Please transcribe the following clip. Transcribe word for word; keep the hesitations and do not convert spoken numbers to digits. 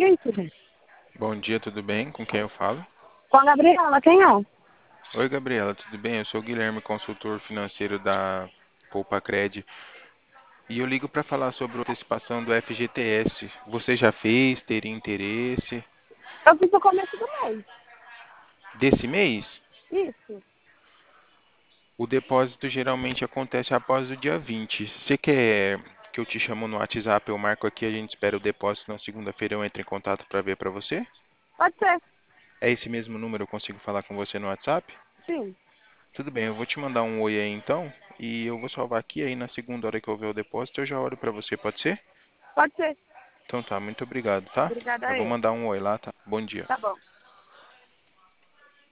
dia, tudo. Bom dia, tudo bem? Com quem eu falo? Com a Gabriela, quem é? Oi, Gabriela, tudo bem? Eu sou o Guilherme, consultor financeiro da Poupa Cred. E eu ligo para falar sobre a antecipação do F G T S. Você já fez? Teria interesse? Eu fiz no começo do mês. Desse mês? Isso. O depósito geralmente acontece após o dia vinte. Você quer que eu te chamo no WhatsApp, eu marco aqui, a gente espera o depósito na segunda-feira, eu entro em contato para ver para você? Pode ser. É esse mesmo número, eu consigo falar com você no WhatsApp? Sim. Tudo bem, eu vou te mandar um oi aí então, e eu vou salvar aqui, aí na segunda hora que eu ver o depósito eu já olho pra você, pode ser? Pode ser. Então tá, muito obrigado, tá? Obrigada Eu a vou eu. mandar um oi lá, tá? Bom dia. Tá bom.